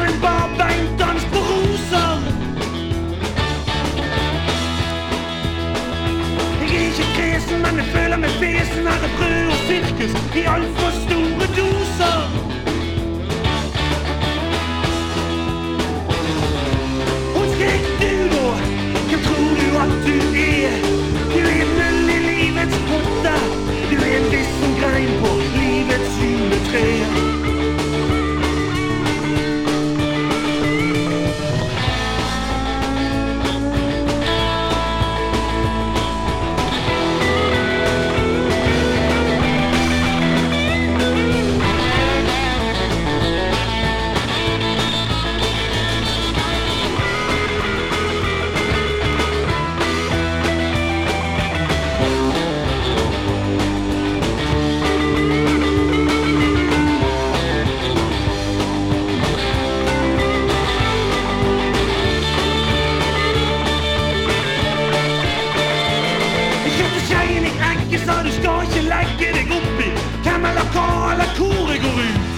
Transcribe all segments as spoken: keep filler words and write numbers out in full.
en barbeintdans på roser. Jeg er ikke kresen, men jeg føler meg fesen. Her er brød og sirkus i alt for store doser. Og skrek du da, hvem tror du at du er? Du er en øl i livets potte. Du er en vissen grein på livets juletre. Du skal ikke legge deg opp i hvem eller hva eller hvor jeg går ut.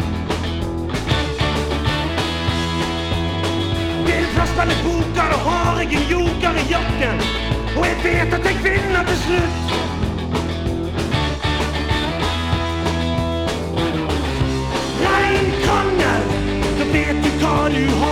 Det er en flaske med poker, og har jeg en joker i jakken. Og jeg vet at jeg vinner til slutt. Rein krangel, så vet du hva du har.